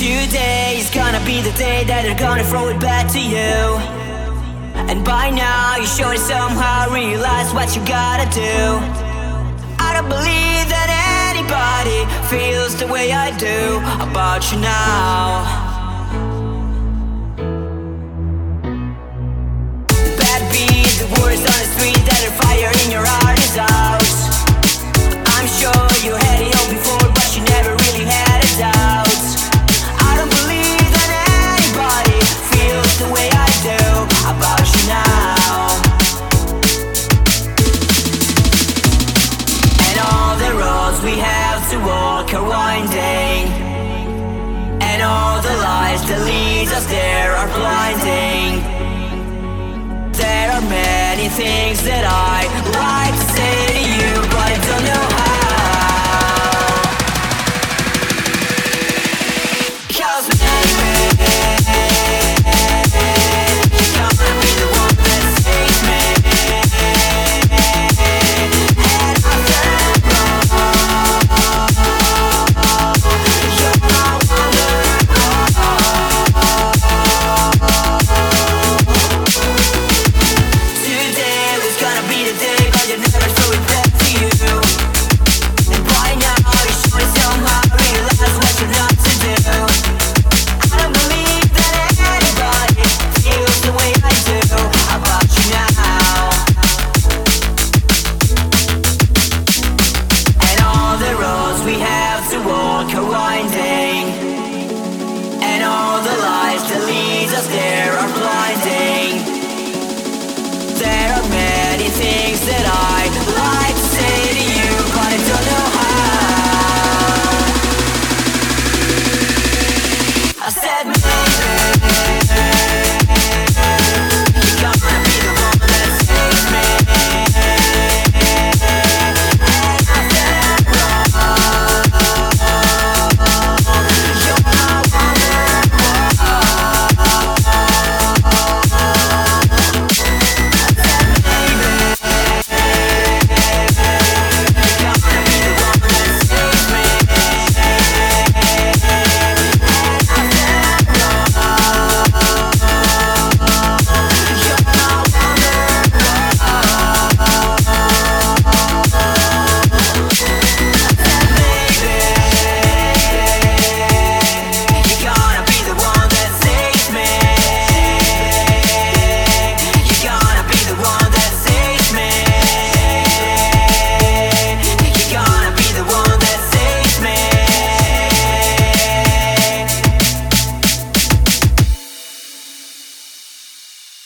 Today is gonna be the day that they're gonna throw it back to you. And by now you should somehow realize what you gotta do. I don't believe that anybody feels the way I do about you now. Bad beat, the words on the street that are fire in your heart is out. I'm sure you had it all before, but you never really had a doubt. I don't believe that anybody feels the way I do about you now. And all the roads we have to walk are winding, and all the lies that lead us there are blinding. There are many things that I like to say to you, but I don't know